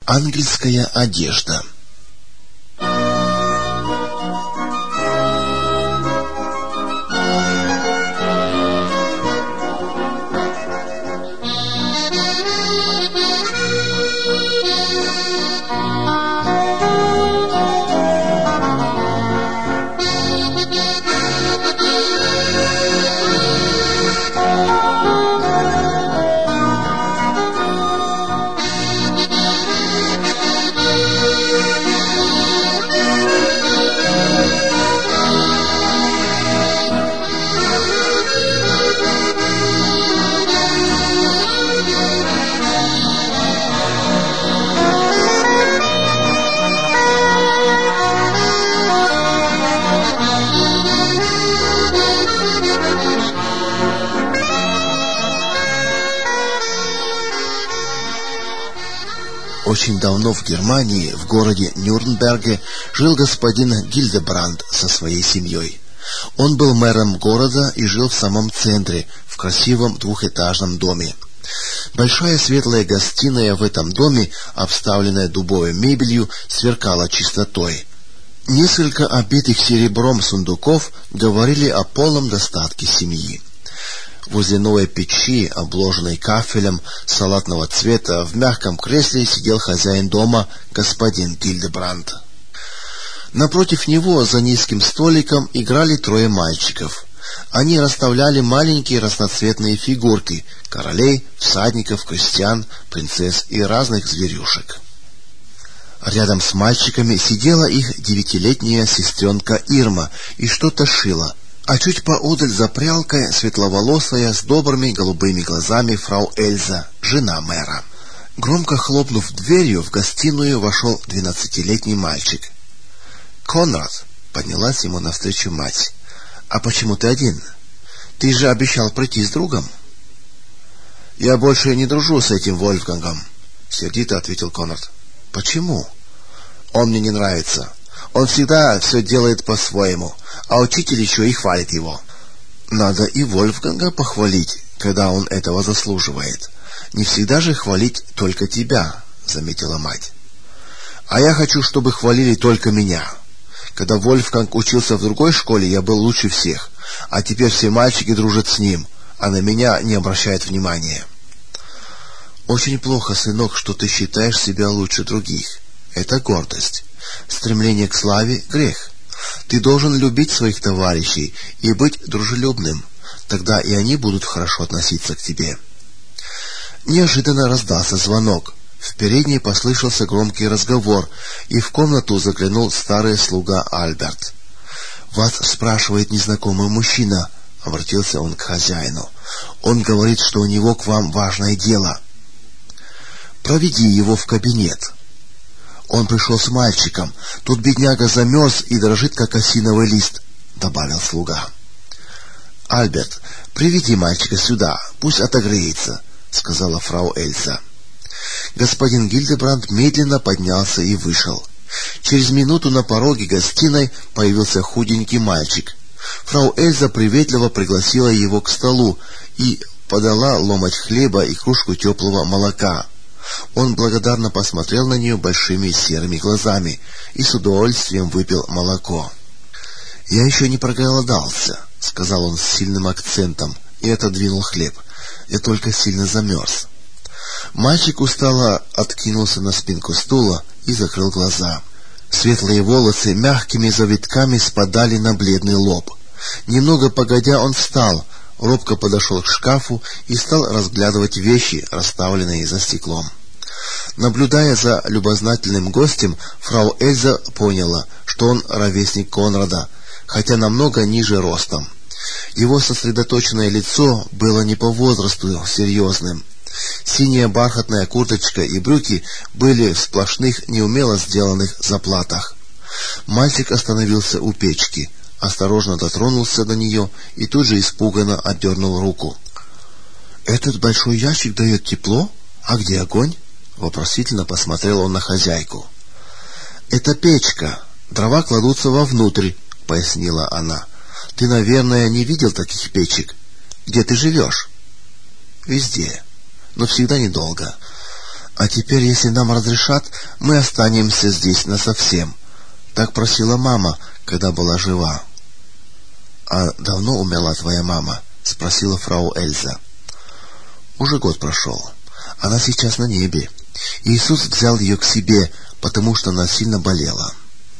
Ангельская одежда. Очень давно в Германии, в городе Нюрнберге, жил господин Гильдебранд со своей семьей. Он был мэром города и жил в самом центре, в красивом двухэтажном доме. Большая светлая гостиная в этом доме, обставленная дубовой мебелью, сверкала чистотой. Несколько обитых серебром сундуков говорили о полном достатке семьи. Возле новой печи, обложенной кафелем салатного цвета, в мягком кресле сидел хозяин дома, господин Гильдебранд. Напротив него, за низким столиком, играли трое мальчиков. Они расставляли маленькие разноцветные фигурки королей, всадников, крестьян, принцесс и разных зверюшек. Рядом с мальчиками сидела их 9-летняя сестренка Ирма и что-то шила, а чуть поодаль за прялкой светловолосая с добрыми голубыми глазами фрау Эльза, жена мэра. Громко хлопнув дверью, в гостиную вошел 12-летний мальчик. «Конрад!» — поднялась ему навстречу мать. «А почему ты один? Ты же обещал прийти с другом». «Я больше не дружу с этим Вольфгангом», — сердито ответил Конрад. «Почему?» «Он мне не нравится. Он всегда все делает по-своему, а учитель еще и хвалит его». «Надо и Вольфганга похвалить, когда он этого заслуживает. Не всегда же хвалить только тебя», — заметила мать. «А я хочу, чтобы хвалили только меня. Когда Вольфганг учился в другой школе, я был лучше всех, а теперь все мальчики дружат с ним, а на меня не обращают внимания». «Очень плохо, сынок, что ты считаешь себя лучше других. Это гордость. Стремление к славе — грех. Ты должен любить своих товарищей и быть дружелюбным. Тогда и они будут хорошо относиться к тебе». Неожиданно раздался звонок. В передней послышался громкий разговор, и в комнату заглянул старый слуга Альберт. «Вас спрашивает незнакомый мужчина», — обратился он к хозяину. «Он говорит, что у него к вам важное дело. Проведи его в кабинет». «Он пришел с мальчиком. Тут бедняга замерз и дрожит, как осиновый лист», — добавил слуга. «Альберт, приведи мальчика сюда, пусть отогреется», — сказала фрау Эльза. Господин Гильдебранд медленно поднялся и вышел. Через минуту на пороге гостиной появился худенький мальчик. Фрау Эльза приветливо пригласила его к столу и подала ломоть хлеба и кружку теплого молока. Он благодарно посмотрел на нее большими серыми глазами и с удовольствием выпил молоко. «Я еще не проголодался», — сказал он с сильным акцентом и отодвинул хлеб. «Я только сильно замерз». Мальчик устало откинулся на спинку стула и закрыл глаза. Светлые волосы мягкими завитками спадали на бледный лоб. Немного погодя он встал, робко подошел к шкафу и стал разглядывать вещи, расставленные за стеклом. Наблюдая за любознательным гостем, фрау Эльза поняла, что он ровесник Конрада, хотя намного ниже ростом. Его сосредоточенное лицо было не по возрасту серьезным. Синяя бархатная курточка и брюки были в сплошных, неумело сделанных заплатах. Мальчик остановился у печки, осторожно дотронулся до нее и тут же испуганно отдернул руку. «Этот большой ящик дает тепло? А где огонь?» — вопросительно посмотрел он на хозяйку. «Это печка. Дрова кладутся вовнутрь», — пояснила она. «Ты, наверное, не видел таких печек. Где ты живешь?» «Везде. Но всегда недолго. А теперь, если нам разрешат, мы останемся здесь насовсем. Так просила мама, когда была жива. А давно умерла твоя мама? Спросила фрау Эльза. Уже год прошел. Она сейчас на небе. Иисус взял ее к себе, потому что она сильно болела.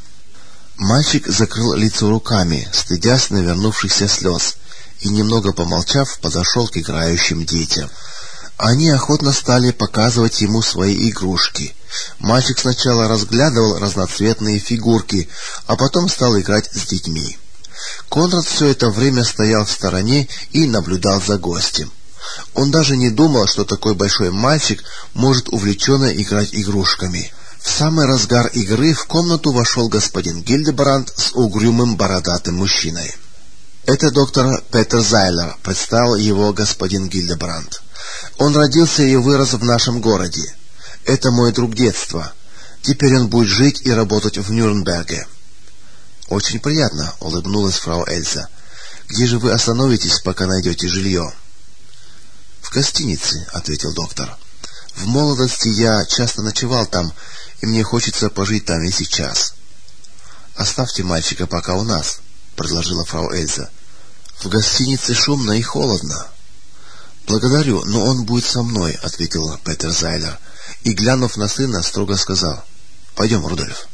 Мальчик закрыл лицо руками, стыдясь навернувшихся слез, и, немного помолчав, подошел к играющим детям. Они охотно стали показывать ему свои игрушки. Мальчик сначала разглядывал разноцветные фигурки, а потом стал играть с детьми. Конрад все это время стоял в стороне и наблюдал за гостем. Он даже не думал, что такой большой мальчик может увлеченно играть игрушками. В самый разгар игры в комнату вошел господин Гильдебранд с угрюмым бородатым мужчиной. «Это доктор Петер Зайлер», — представил его господин Гильдебранд. «Он родился и вырос в нашем городе. Это мой друг детства. Теперь он будет жить и работать в Нюрнберге». «Очень приятно», — улыбнулась фрау Эльза. «Где же вы остановитесь, пока найдете жилье?» «В гостинице», — ответил доктор. «В молодости я часто ночевал там, и мне хочется пожить там и сейчас». «Оставьте мальчика пока у нас», — предложила фрау Эльза. «В гостинице шумно и холодно». «Благодарю, но он будет со мной», — ответил Петер Зайлер, и, глянув на сына, строго сказал: «Пойдем, Рудольф».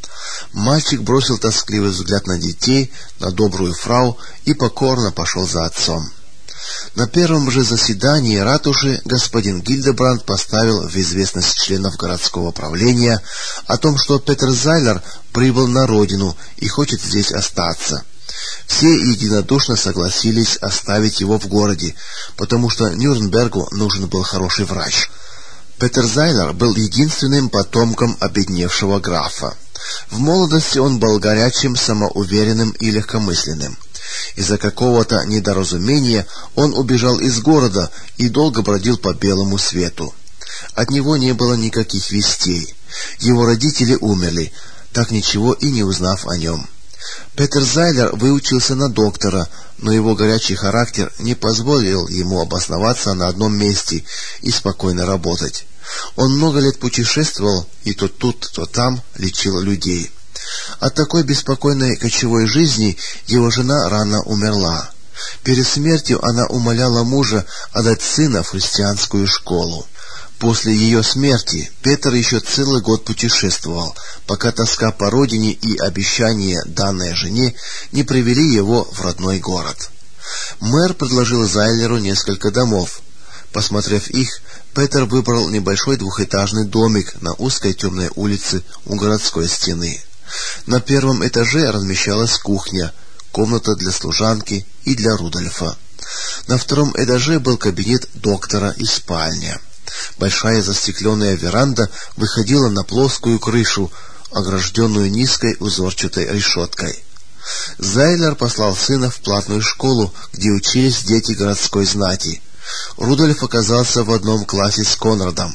Мальчик бросил тоскливый взгляд на детей, на добрую фрау и покорно пошел за отцом. На первом же заседании ратуши господин Гильдебранд поставил в известность членов городского правления о том, что Петер Зайлер прибыл на родину и хочет здесь остаться. Все единодушно согласились оставить его в городе, потому что Нюрнбергу нужен был хороший врач. Петер Зайлер был единственным потомком обедневшего графа. В молодости он был горячим, самоуверенным и легкомысленным. Из-за какого-то недоразумения он убежал из города и долго бродил по белому свету. От него не было никаких вестей. Его родители умерли, так ничего и не узнав о нем. Петер Зайлер выучился на доктора, но его горячий характер не позволил ему обосноваться на одном месте и спокойно работать. Он много лет путешествовал и то тут, то там лечил людей. От такой беспокойной кочевой жизни его жена рано умерла. Перед смертью она умоляла мужа отдать сына в христианскую школу. После ее смерти Петр еще целый год путешествовал, пока тоска по родине и обещания, данные жене, не привели его в родной город. Мэр предложил Зайлеру несколько домов. Посмотрев их, Петр выбрал небольшой двухэтажный домик на узкой темной улице у городской стены. На первом этаже размещалась кухня, комната для служанки и для Рудольфа. На втором этаже был кабинет доктора и спальня. Большая застекленная веранда выходила на плоскую крышу, огражденную низкой узорчатой решеткой. Зайлер послал сына в платную школу, где учились дети городской знати. Рудольф оказался в одном классе с Конрадом.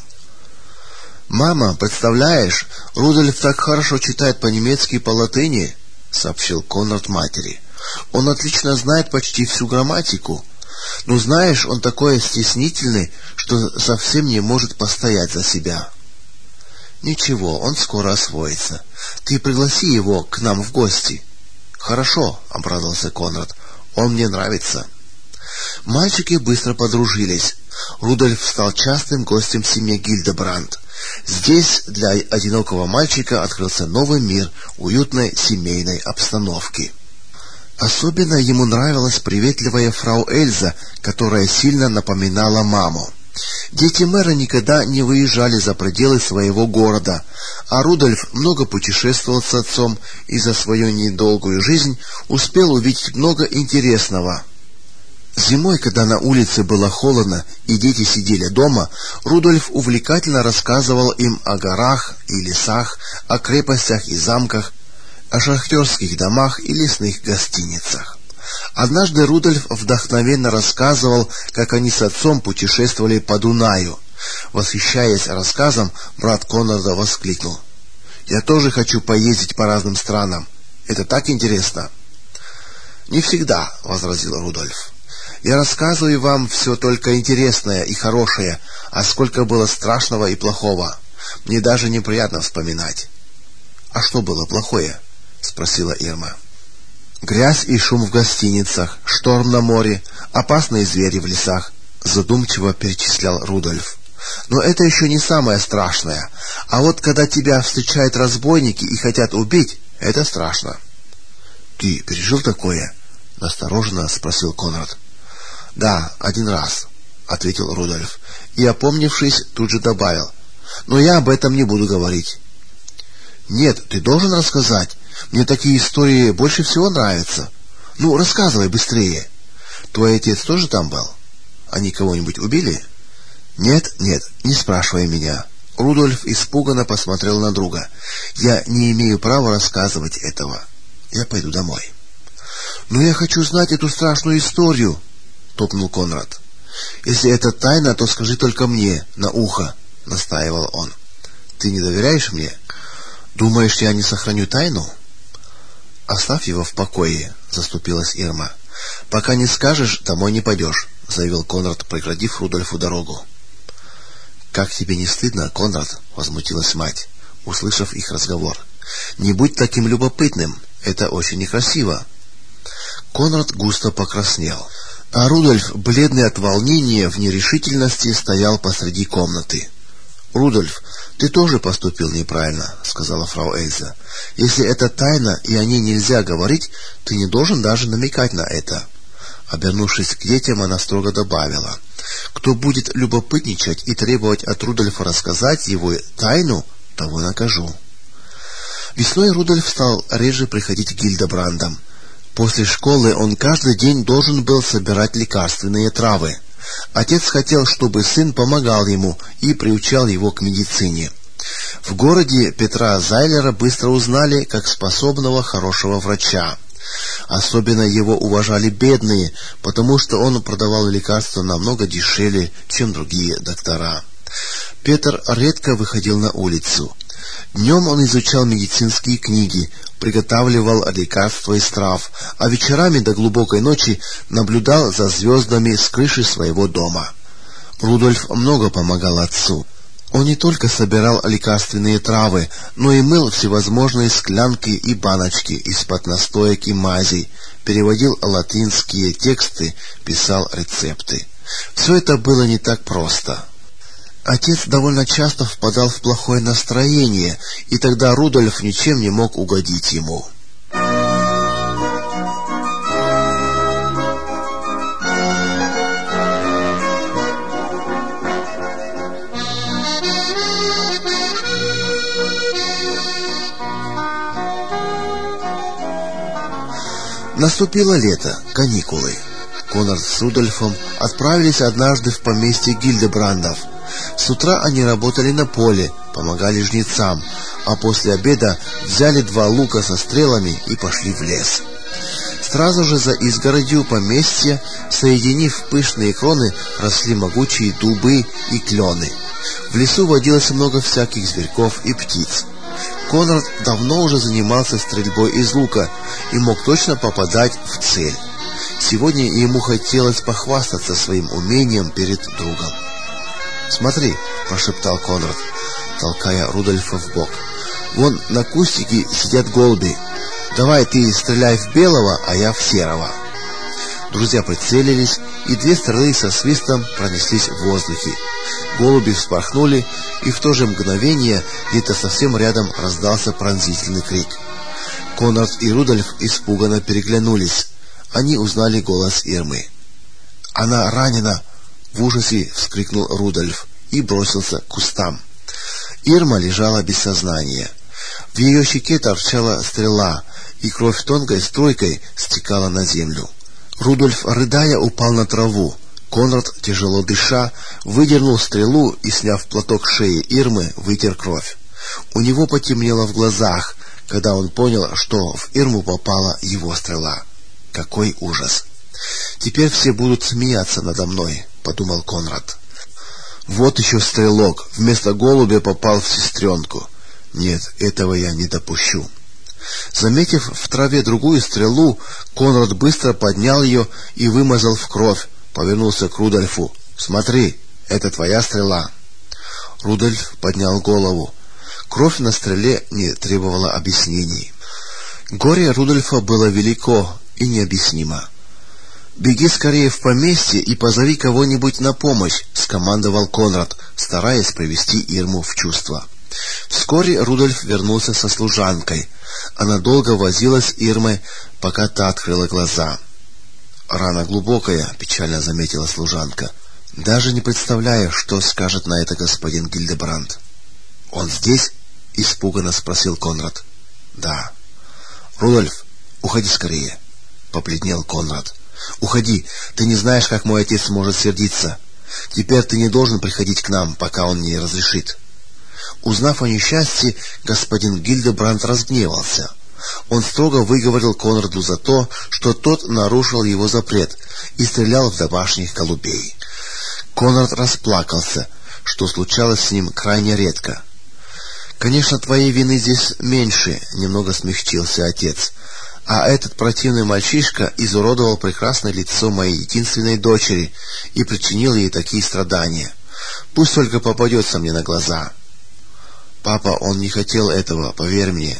«Мама, представляешь, Рудольф так хорошо читает по-немецки и по-латыни», — сообщил Конрад матери. «Он отлично знает почти всю грамматику. Ну, знаешь, он такой стеснительный, что совсем не может постоять за себя». «Ничего, он скоро освоится. Ты пригласи его к нам в гости». «Хорошо», — обрадовался Конрад, — «он мне нравится». Мальчики быстро подружились. Рудольф стал частым гостем семьи Гильдебранд. Здесь для одинокого мальчика открылся новый мир уютной семейной обстановки. Особенно ему нравилась приветливая фрау Эльза, которая сильно напоминала маму. Дети мэра никогда не выезжали за пределы своего города, а Рудольф много путешествовал с отцом и за свою недолгую жизнь успел увидеть много интересного. Зимой, когда на улице было холодно и дети сидели дома, Рудольф увлекательно рассказывал им о горах и лесах, о крепостях и замках, о шахтерских домах и лесных гостиницах. Однажды Рудольф вдохновенно рассказывал, как они с отцом путешествовали по Дунаю. Восхищаясь рассказом, брат Конрада воскликнул: «Я тоже хочу поездить по разным странам. Это так интересно!» «Не всегда», — возразил Рудольф. Я рассказываю вам все только интересное и хорошее, а сколько было страшного и плохого. Мне даже неприятно вспоминать. — А что было плохое? — спросила Ирма. — Грязь и шум в гостиницах, шторм на море, опасные звери в лесах, — задумчиво перечислял Рудольф. — Но это еще не самое страшное. А вот когда тебя встречают разбойники и хотят убить, это страшно. — Ты пережил такое? — настороженно спросил Конрад. — Да, 1 раз, — ответил Рудольф, и, опомнившись, тут же добавил: — но я об этом не буду говорить. — Нет, ты должен рассказать. Мне такие истории больше всего нравятся. Ну, рассказывай быстрее. Твой отец тоже там был? Они кого-нибудь убили? — Нет, не спрашивай меня. Рудольф испуганно посмотрел на друга. — Я не имею права рассказывать этого. Я пойду домой. — Но я хочу знать эту страшную историю, — топнул Конрад. — Если это тайна, то скажи только мне, на ухо, — настаивал он. — Ты не доверяешь мне? Думаешь, я не сохраню тайну? — Оставь его в покое, — заступилась Ирма. — Пока не скажешь, домой не пойдешь, — заявил Конрад, преградив Рудольфу дорогу. — Как тебе не стыдно, Конрад? — возмутилась мать, услышав их разговор. — Не будь таким любопытным, это очень некрасиво. Конрад густо покраснел, а Рудольф, бледный от волнения, в нерешительности стоял посреди комнаты. — Рудольф, ты тоже поступил неправильно, — сказала фрау Эльза. — Если это тайна и о ней нельзя говорить, ты не должен даже намекать на это. Обернувшись к детям, она строго добавила: — Кто будет любопытничать и требовать от Рудольфа рассказать его тайну, того накажу. Весной Рудольф стал реже приходить к Гильдебрандам. После школы он каждый день должен был собирать лекарственные травы. Отец хотел, чтобы сын помогал ему и приучал его к медицине. В городе Петра Зайлера быстро узнали как способного, хорошего врача. Особенно его уважали бедные, потому что он продавал лекарства намного дешевле, чем другие доктора. Петр редко выходил на улицу. Днем он изучал медицинские книги, приготавливал лекарства из трав, а вечерами до глубокой ночи наблюдал за звездами с крыши своего дома. Рудольф много помогал отцу. Он не только собирал лекарственные травы, но и мыл всевозможные склянки и баночки из-под настоек и мазей, переводил латинские тексты, писал рецепты. Все это было не так просто. Отец довольно часто впадал в плохое настроение, и тогда Рудольф ничем не мог угодить ему. Наступило лето, каникулы. Конрад с Рудольфом отправились однажды в поместье Гильдебрандов. С утра они работали на поле, помогали жнецам, а после обеда взяли 2 лука со стрелами и пошли в лес. Сразу же за изгородью поместья, соединив пышные кроны, росли могучие дубы и клены. В лесу водилось много всяких зверьков и птиц. Конрад давно уже занимался стрельбой из лука и мог точно попадать в цель. Сегодня ему хотелось похвастаться своим умением перед другом. «Смотри», — прошептал Конрад, толкая Рудольфа в бок. «Вон на кустике сидят голуби. Давай ты стреляй в белого, а я в серого». Друзья прицелились, и 2 стрелы со свистом пронеслись в воздухе. Голуби вспорхнули, и в то же мгновение где-то совсем рядом раздался пронзительный крик. Конрад и Рудольф испуганно переглянулись. Они узнали голос Ирмы. «Она ранена!» — в ужасе вскрикнул Рудольф и бросился к кустам. Ирма лежала без сознания. В ее щеке торчала стрела, и кровь тонкой струйкой стекала на землю. Рудольф, рыдая, упал на траву. Конрад, тяжело дыша, выдернул стрелу и, сняв платок с шеи Ирмы, вытер кровь. У него потемнело в глазах, когда он понял, что в Ирму попала его стрела. Какой ужас! «Теперь все будут смеяться надо мной», — подумал Конрад. «Вот еще стрелок, вместо голубя попал в сестренку. Нет, этого я не допущу». Заметив в траве другую стрелу, Конрад быстро поднял ее и вымазал в кровь, повернулся к Рудольфу. «Смотри, это твоя стрела». Рудольф поднял голову. Кровь на стреле не требовала объяснений. Горе Рудольфа было велико и необъяснимо. «Беги скорее в поместье и позови кого-нибудь на помощь», — скомандовал Конрад, стараясь привести Ирму в чувство. Вскоре Рудольф вернулся со служанкой. Она долго возилась с Ирмой, пока та открыла глаза. «Рана глубокая», — печально заметила служанка. «Даже не представляю, что скажет на это господин Гильдебранд». «Он здесь?» — испуганно спросил Конрад. «Да». «Рудольф, уходи скорее», — побледнел Конрад. «Уходи, ты не знаешь, как мой отец может сердиться. Теперь ты не должен приходить к нам, пока он не разрешит». Узнав о несчастье, господин Гильдебранд разгневался. Он строго выговорил Конраду за то, что тот нарушил его запрет и стрелял в домашних голубей. Конрад расплакался, что случалось с ним крайне редко. «Конечно, твоей вины здесь меньше», — немного смягчился отец. «А этот противный мальчишка изуродовал прекрасное лицо моей единственной дочери и причинил ей такие страдания. Пусть только попадется мне на глаза». «Папа, он не хотел этого, поверь мне».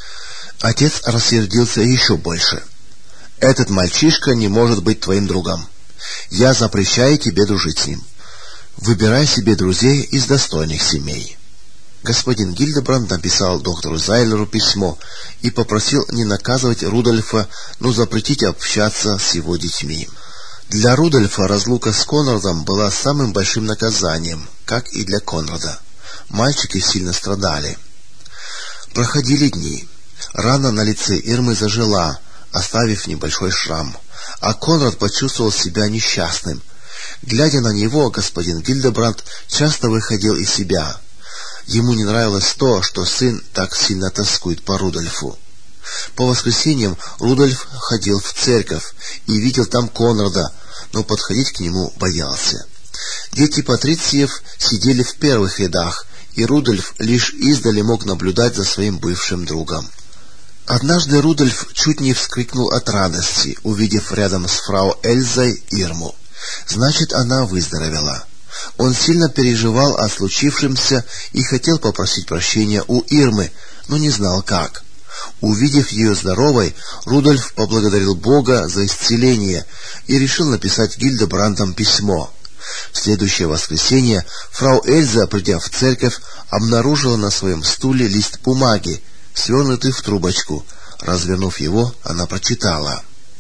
Отец рассердился еще больше. «Этот мальчишка не может быть твоим другом. Я запрещаю тебе дружить с ним. Выбирай себе друзей из достойных семей». Господин Гильдебранд написал доктору Зайлеру письмо и попросил не наказывать Рудольфа, но запретить общаться с его детьми. Для Рудольфа разлука с Конрадом была самым большим наказанием, как и для Конрада. Мальчики сильно страдали. Проходили дни. Рана на лице Ирмы зажила, оставив небольшой шрам, а Конрад почувствовал себя несчастным. Глядя на него, господин Гильдебранд часто выходил из себя. Ему не нравилось то, что сын так сильно тоскует по Рудольфу. По воскресеньям Рудольф ходил в церковь и видел там Конрада, но подходить к нему боялся. Дети патрициев сидели в первых рядах, и Рудольф лишь издали мог наблюдать за своим бывшим другом. Однажды Рудольф чуть не вскрикнул от радости, увидев рядом с фрау Эльзой Ирму. Значит, она выздоровела. Он сильно переживал о случившемся и хотел попросить прощения у Ирмы, но не знал как. Увидев ее здоровой, Рудольф поблагодарил Бога за исцеление и решил написать Гильдебрандам письмо. В следующее воскресенье фрау Эльза, придя в церковь, обнаружила на своем стуле лист бумаги, свернутый в трубочку. Развернув его, она прочитала: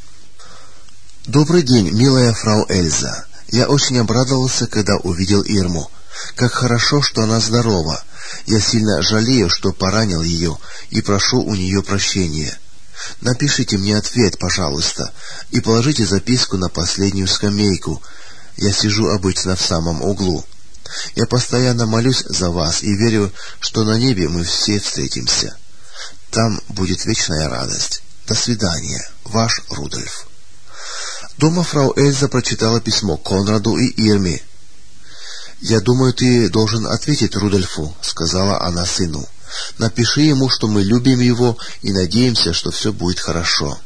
«Добрый день, милая фрау Эльза. Я очень обрадовался, когда увидел Ирму. Как хорошо, что она здорова. Я сильно жалею, что поранил ее, и прошу у нее прощения. Напишите мне ответ, пожалуйста, и положите записку на последнюю скамейку. Я сижу обычно в самом углу. Я постоянно молюсь за вас и верю, что на небе мы все встретимся. Там будет вечная радость. До свидания. Ваш Рудольф». Дома фрау Эльза прочитала письмо Конраду и Ирме. «Я думаю, ты должен ответить Рудольфу», — сказала она сыну. «Напиши ему, что мы любим его и надеемся, что все будет хорошо».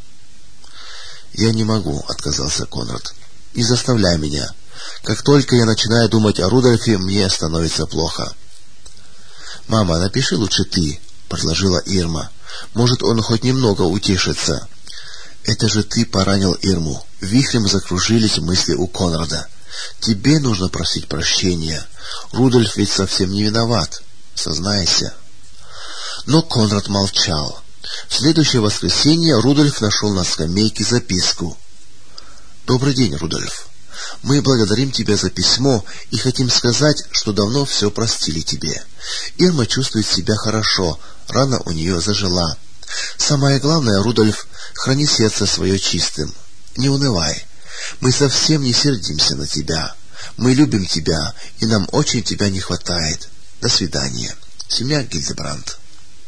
«Я не могу», — отказался Конрад. «Не заставляй меня. Как только я начинаю думать о Рудольфе, мне становится плохо». «Мама, напиши лучше ты», — предложила Ирма. «Может, он хоть немного утешится». «Это же ты поранил Ирму». Вихрем закружились мысли у Конрада. «Тебе нужно просить прощения. Рудольф ведь совсем не виноват. Сознайся». Но Конрад молчал. В следующее воскресенье Рудольф нашел на скамейке записку. «Добрый день, Рудольф. Мы благодарим тебя за письмо и хотим сказать, что давно все простили тебе. Ирма чувствует себя хорошо, рана у нее зажила. Самое главное, Рудольф, храни сердце свое чистым. Не унывай. Мы совсем не сердимся на тебя. Мы любим тебя, и нам очень тебя не хватает. До свидания. Семья Гильдебранд».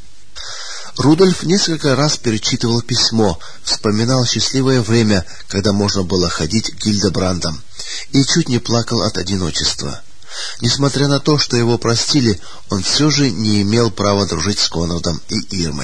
Рудольф несколько раз перечитывал письмо, вспоминал счастливое время, когда можно было ходить к Гильдебрандам, и чуть не плакал от одиночества. Несмотря на то, что его простили, он все же не имел права дружить с Конрадом и Ирмой.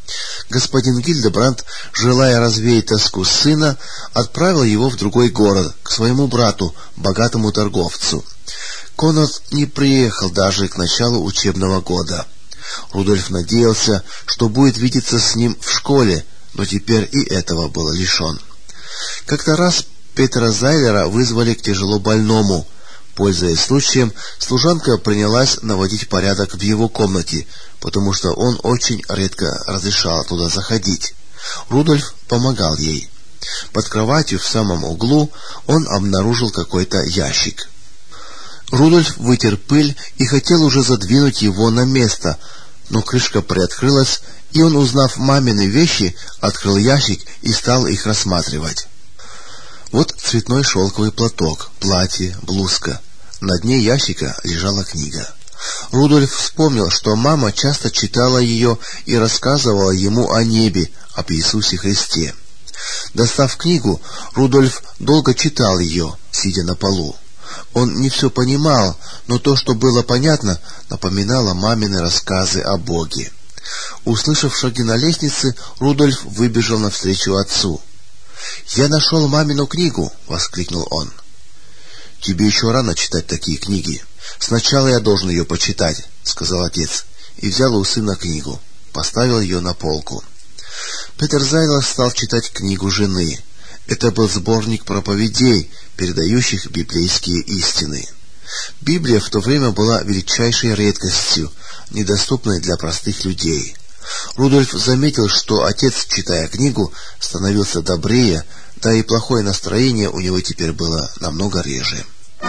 Господин Гильдебранд, желая развеять тоску сына, отправил его в другой город, к своему брату, богатому торговцу. Конрад не приехал даже к началу учебного года. Рудольф надеялся, что будет видеться с ним в школе, но теперь и этого был лишен. Как-то раз Петера Зайлера вызвали к тяжело больному. Пользуясь случаем, служанка принялась наводить порядок в его комнате, потому что он очень редко разрешал туда заходить. Рудольф помогал ей. Под кроватью в самом углу он обнаружил какой-то ящик. Рудольф вытер пыль и хотел уже задвинуть его на место, но крышка приоткрылась, и он, узнав мамины вещи, открыл ящик и стал их рассматривать. Вот цветной шелковый платок, платье, блузка. На дне ящика лежала книга. Рудольф вспомнил, что мама часто читала ее и рассказывала ему о небе, об Иисусе Христе. Достав книгу, Рудольф долго читал ее, сидя на полу. Он не все понимал, но то, что было понятно, напоминало мамины рассказы о Боге. Услышав шаги на лестнице, Рудольф выбежал навстречу отцу. «Я нашел мамину книгу!» — воскликнул он. «Тебе еще рано читать такие книги. Сначала я должен ее почитать», — сказал отец, и взял у сына книгу, поставил ее на полку. Петер Зайлер стал читать книгу жены. Это был сборник проповедей, передающих библейские истины. Библия в то время была величайшей редкостью, недоступной для простых людей. Рудольф заметил, что отец, читая книгу, становился добрее, да и плохое настроение у него теперь было намного реже.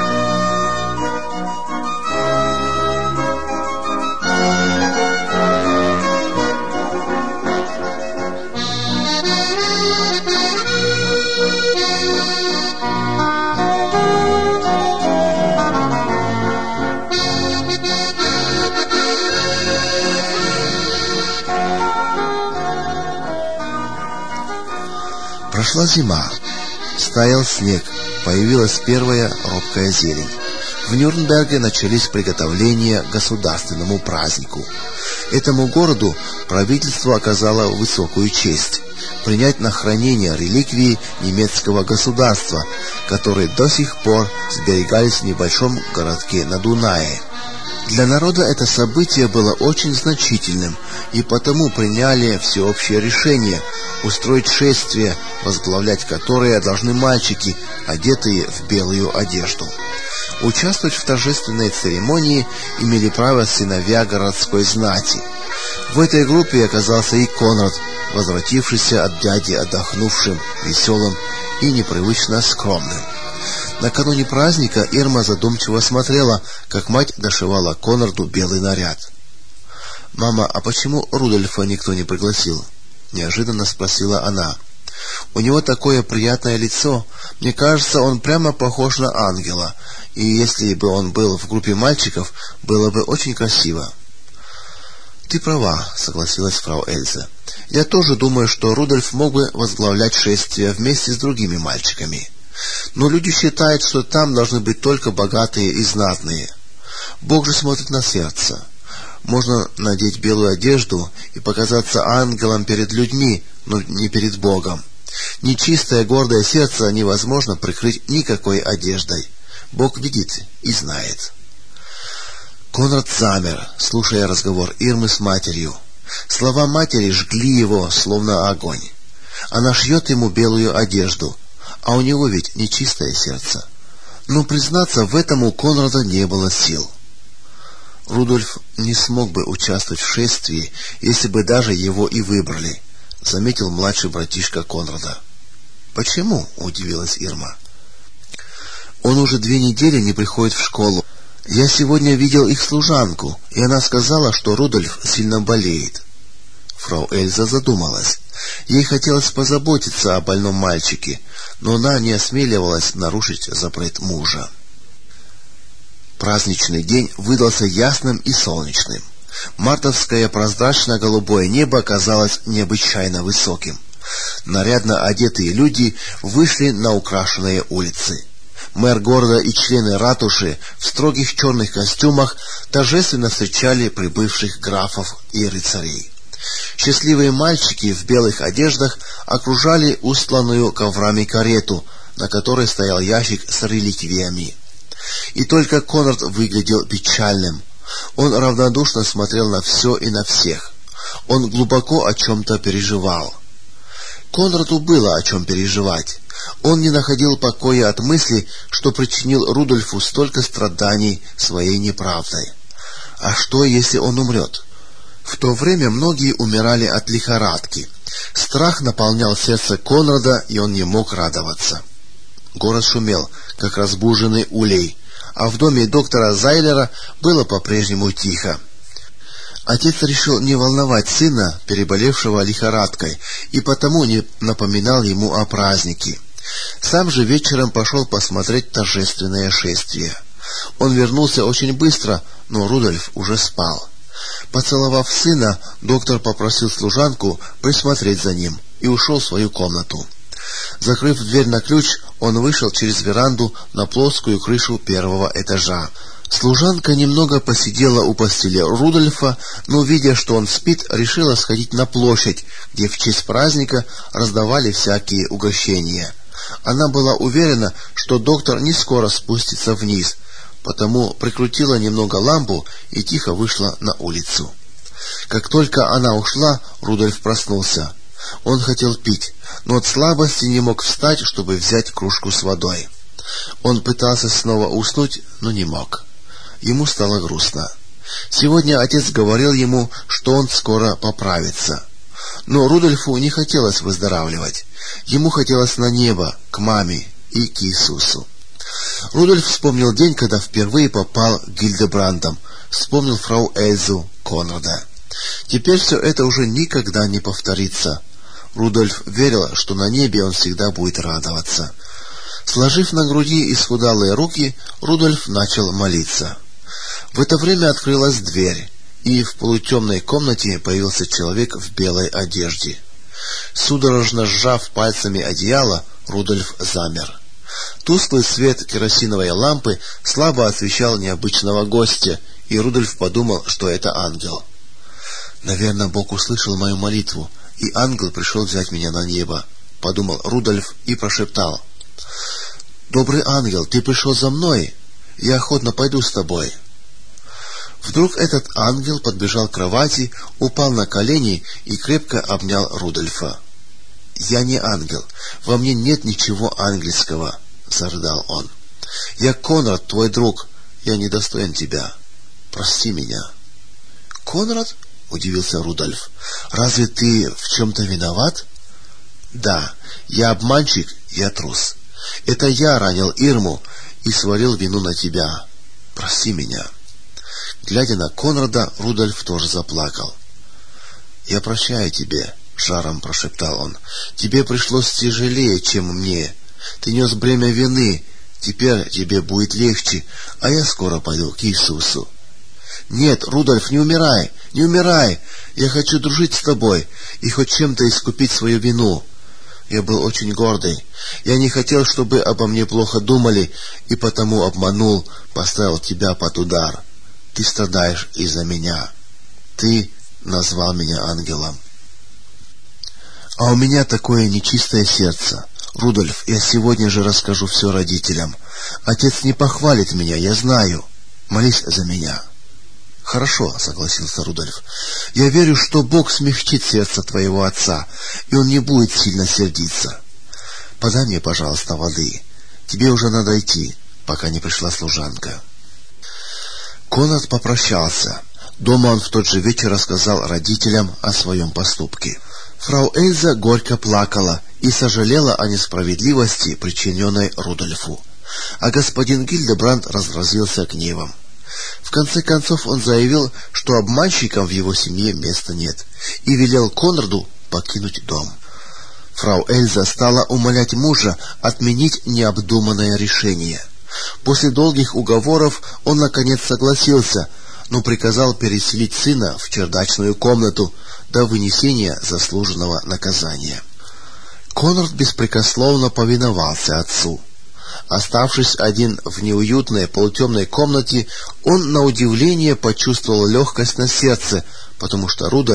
Прошла зима, стаял снег, появилась первая робкая зелень. В Нюрнберге начались приготовления к государственному празднику. Этому городу правительство оказало высокую честь — принять на хранение реликвии немецкого государства, которые до сих пор сберегались в небольшом городке на Дунае. Для народа это событие было очень значительным, и потому приняли всеобщее решение устроить шествие, возглавлять которое должны мальчики, одетые в белую одежду. Участвовать в торжественной церемонии имели право сыновья городской знати. В этой группе оказался и Конрад, возвратившийся от дяди отдохнувшим, веселым и непривычно скромным. Накануне праздника Ирма задумчиво смотрела, как мать дошивала Конраду белый наряд. «Мама, а почему Рудольфа никто не пригласил?» — неожиданно спросила она. «У него такое приятное лицо. Мне кажется, он прямо похож на ангела. И если бы он был в группе мальчиков, было бы очень красиво». «Ты права», — согласилась фрау Эльза. «Я тоже думаю, что Рудольф мог бы возглавлять шествие вместе с другими мальчиками. Но люди считают, что там должны быть только богатые и знатные. Бог же смотрит на сердце. Можно надеть белую одежду и показаться ангелом перед людьми, но не перед Богом. Нечистое гордое сердце невозможно прикрыть никакой одеждой. Бог видит и знает». Конрад замер, слушая разговор Ирмы с матерью. Слова матери жгли его, словно огонь. Она шьет ему белую одежду, а у него ведь нечистое сердце. Но признаться в этом у Конрада не было сил. Рудольф не смог бы участвовать в шествии, если бы даже его и выбрали, заметил младший братишка Конрада. «Почему?» — удивилась Ирма. «Он уже 2 недели не приходит в школу. Я сегодня видел их служанку, и она сказала, что Рудольф сильно болеет». Фрау Эльза задумалась. Ей хотелось позаботиться о больном мальчике, но она не осмеливалась нарушить запрет мужа. Праздничный день выдался ясным и солнечным. Мартовское прозрачно-голубое небо казалось необычайно высоким. Нарядно одетые люди вышли на украшенные улицы. Мэр города и члены ратуши в строгих черных костюмах торжественно встречали прибывших графов и рыцарей. Счастливые мальчики в белых одеждах окружали устланную коврами карету, на которой стоял ящик с реликвиями. И только Конрад выглядел печальным. Он равнодушно смотрел на все и на всех. Он глубоко о чем-то переживал. Конраду было о чем переживать. Он не находил покоя от мысли, что причинил Рудольфу столько страданий своей неправдой. А что, если он умрет? В то время многие умирали от лихорадки. Страх наполнял сердце Конрада, и он не мог радоваться. Город шумел, как разбуженный улей, а в доме доктора Зайлера было по-прежнему тихо. Отец решил не волновать сына, переболевшего лихорадкой, и потому не напоминал ему о празднике. Сам же вечером пошел посмотреть торжественное шествие. Он вернулся очень быстро, но Рудольф уже спал. Поцеловав сына, доктор попросил служанку присмотреть за ним и ушел в свою комнату. Закрыв дверь на ключ, он вышел через веранду на плоскую крышу первого этажа. Служанка немного посидела у постели Рудольфа, но, видя, что он спит, решила сходить на площадь, где в честь праздника раздавали всякие угощения. Она была уверена, что доктор не скоро спустится вниз, потому прикрутила немного лампу и тихо вышла на улицу. Как только она ушла, Рудольф проснулся. Он хотел пить, но от слабости не мог встать, чтобы взять кружку с водой. Он пытался снова уснуть, но не мог. Ему стало грустно. Сегодня отец говорил ему, что он скоро поправится. Но Рудольфу не хотелось выздоравливать. Ему хотелось на небо, к маме и к Иисусу. Рудольф вспомнил день, когда впервые попал к Гильдебрандам, вспомнил фрау Эльзу, Конрада. Теперь все это уже никогда не повторится. Рудольф верил, что на небе он всегда будет радоваться. Сложив на груди исхудалые руки, Рудольф начал молиться. В это время открылась дверь, и в полутемной комнате появился человек в белой одежде. Судорожно сжав пальцами одеяло, Рудольф замер. Тусклый свет керосиновой лампы слабо освещал необычного гостя, и Рудольф подумал, что это ангел. «Наверное, Бог услышал мою молитву, и ангел пришел взять меня на небо», — подумал Рудольф и прошептал: «Добрый ангел, ты пришел за мной? Я охотно пойду с тобой». Вдруг этот ангел подбежал к кровати, упал на колени и крепко обнял Рудольфа. «Я не ангел, во мне нет ничего ангельского», — зарыдал он. «Я Конрад, твой друг, я недостоин тебя. Прости меня». «Конрад?» — удивился Рудольф. «Разве ты в чем-то виноват?» «Да, я обманщик, я трус. Это я ранил Ирму и свалил вину на тебя. Прости меня». Глядя на Конрада, Рудольф тоже заплакал. «Я прощаю тебе», — жаром прошептал он. «Тебе пришлось тяжелее, чем мне. Ты нес бремя вины. Теперь тебе будет легче, а я скоро пойду к Иисусу». «Нет, Рудольф, не умирай, не умирай! Я хочу дружить с тобой и хоть чем-то искупить свою вину. Я был очень гордый. Я не хотел, чтобы обо мне плохо думали, и потому обманул, поставил тебя под удар. Ты страдаешь из-за меня. Ты назвал меня ангелом. А у меня такое нечистое сердце. Рудольф, я сегодня же расскажу все родителям. Отец не похвалит меня, я знаю. Молись за меня». «Хорошо», — согласился Рудольф. «Я верю, что Бог смягчит сердце твоего отца, и он не будет сильно сердиться. Подай мне, пожалуйста, воды. Тебе уже надо идти, пока не пришла служанка». Конрад попрощался. Дома он в тот же вечер рассказал родителям о своем поступке. Фрау Эльза горько плакала и сожалела о несправедливости, причиненной Рудольфу. А господин Гильдебранд разразился гневом. В конце концов он заявил, что обманщикам в его семье места нет, и велел Конраду покинуть дом. Фрау Эльза стала умолять мужа отменить необдуманное решение. После долгих уговоров он наконец согласился, но приказал переселить сына в чердачную комнату до вынесения заслуженного наказания. Конрад беспрекословно повиновался отцу. Оставшись один в неуютной полутемной комнате, он на удивление почувствовал легкость на сердце, потому что Рудольф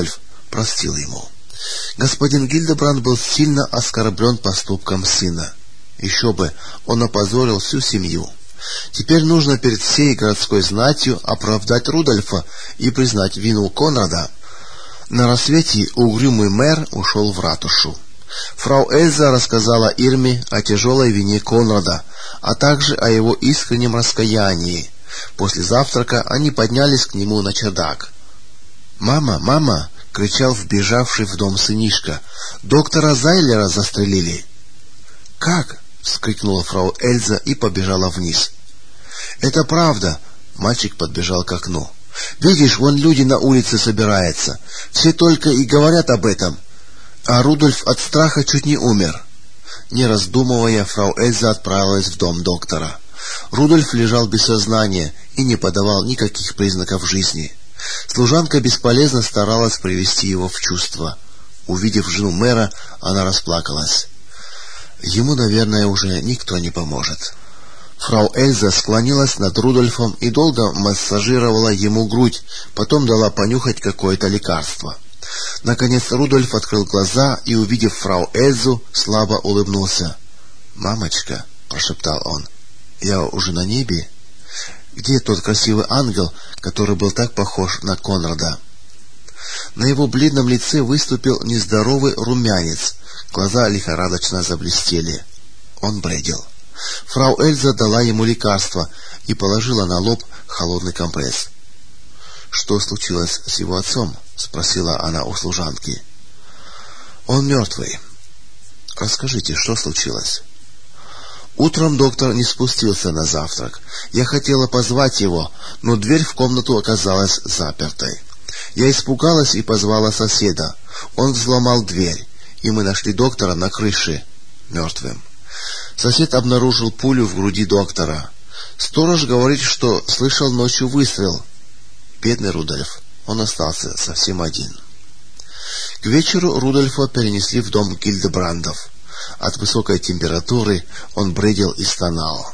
простил ему. Господин Гильдебранд был сильно оскорблен поступком сына. Еще бы, он опозорил всю семью. Теперь нужно перед всей городской знатью оправдать Рудольфа и признать вину Конрада. На рассвете угрюмый мэр ушел в ратушу. Фрау Эльза рассказала Ирме о тяжелой вине Конрада, а также о его искреннем раскаянии. После завтрака они поднялись к нему на чердак. «Мама, мама!» — кричал вбежавший в дом сынишка. «Доктора Зайлера застрелили!» «Как?» — вскрикнула фрау Эльза и побежала вниз. «Это правда!» — мальчик подбежал к окну. «Видишь, вон люди на улице собираются. Все только и говорят об этом. А Рудольф от страха чуть не умер». Не раздумывая, фрау Эльза отправилась в дом доктора. Рудольф лежал без сознания и не подавал никаких признаков жизни. Служанка бесполезно старалась привести его в чувство. Увидев жену мэра, она расплакалась. Ему, наверное, уже никто не поможет. Фрау Эльза склонилась над Рудольфом и долго массажировала ему грудь, потом дала понюхать какое-то лекарство. Наконец Рудольф открыл глаза и, увидев фрау Эльзу, слабо улыбнулся. «Мамочка», — прошептал он, — «я уже на небе? Где тот красивый ангел, который был так похож на Конрада?» На его бледном лице выступил нездоровый румянец, глаза лихорадочно заблестели. Он бредил. Фрау Эльза дала ему лекарство и положила на лоб холодный компресс. «Что случилось с его отцом?» — спросила она у служанки. «Он мертвый. Расскажите, что случилось?» «Утром доктор не спустился на завтрак. Я хотела позвать его, но дверь в комнату оказалась запертой. Я испугалась и позвала соседа. Он взломал дверь, и мы нашли доктора на крыше, мертвым. Сосед обнаружил пулю в груди доктора. Сторож говорит, что слышал ночью выстрел. Бедный Рудольф, он остался совсем один». К вечеру Рудольфа перенесли в дом Гильдебрандов. От высокой температуры он бредил и стонал.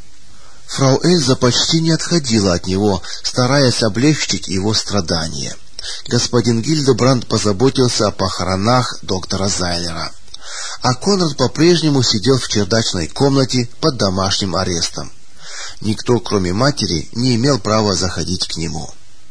Фрау Эльза почти не отходила от него, стараясь облегчить его страдания. Господин Гильдебранд позаботился о похоронах доктора Зайлера. А Конрад по-прежнему сидел в чердачной комнате под домашним арестом. Никто, кроме матери, не имел права заходить к нему.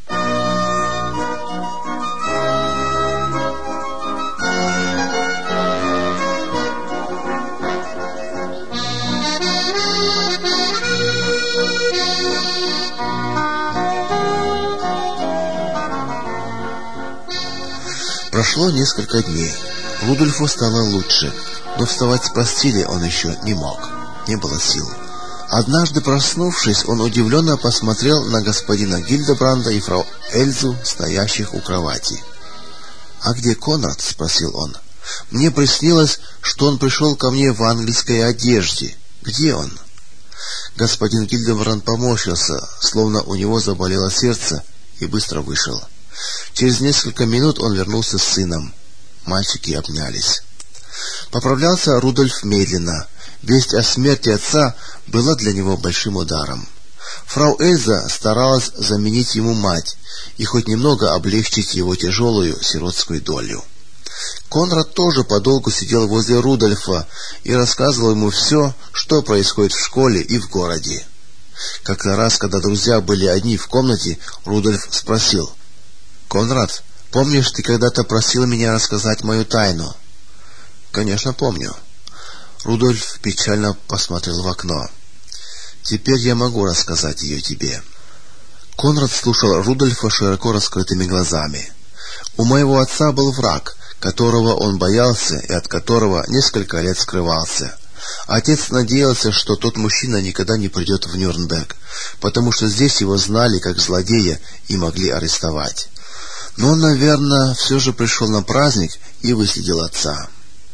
Прошло несколько дней. Рудольфу стало лучше, но вставать с постели он еще не мог. Не было сил. Однажды, проснувшись, он удивленно посмотрел на господина Гильдебранда и фрау Эльзу, стоящих у кровати. «А где Конрад?» — спросил он. «Мне приснилось, что он пришел ко мне в английской одежде. Где он?» Господин Гильдебранд поморщился, словно у него заболело сердце, и быстро вышел. Через несколько минут он вернулся с сыном. Мальчики обнялись. Поправлялся Рудольф медленно. Весть о смерти отца была для него большим ударом. Фрау Эльза старалась заменить ему мать и хоть немного облегчить его тяжелую сиротскую долю. Конрад тоже подолгу сидел возле Рудольфа и рассказывал ему все, что происходит в школе и в городе. Как-то раз, когда друзья были одни в комнате, Рудольф спросил: «Конрад, помнишь, ты когда-то просил меня рассказать мою тайну?» «Конечно, помню». Рудольф печально посмотрел в окно. «Теперь я могу рассказать ее тебе». Конрад слушал Рудольфа широко раскрытыми глазами. «У моего отца был враг, которого он боялся и от которого несколько лет скрывался. Отец надеялся, что тот мужчина никогда не придет в Нюрнберг, потому что здесь его знали как злодея и могли арестовать. Но он, наверное, все же пришел на праздник и выследил отца.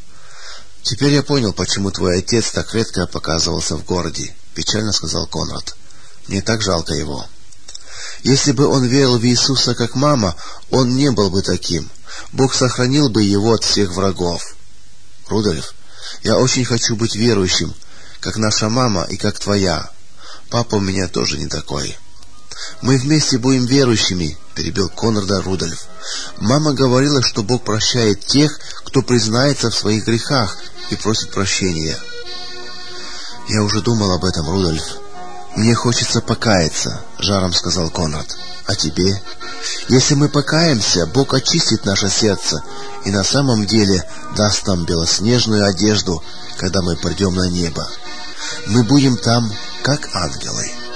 Теперь я понял, почему твой отец так редко показывался в городе», — печально сказал Конрад. «Мне так жалко его. Если бы он верил в Иисуса как мама, он не был бы таким. Бог сохранил бы его от всех врагов. Рудольф, я очень хочу быть верующим, как наша мама и как твоя. Папа у меня тоже не такой». Мы вместе будем верующими, перебил Конрада Рудольф. Мама говорила, что Бог прощает тех, кто признается в своих грехах и просит прощения. Я уже думал об этом, Рудольф. Мне хочется покаяться, жаром сказал Конрад. А тебе? Если мы покаемся, Бог очистит наше сердце и на самом деле даст нам белоснежную одежду, когда мы придем на небо. Мы будем там, как ангелы.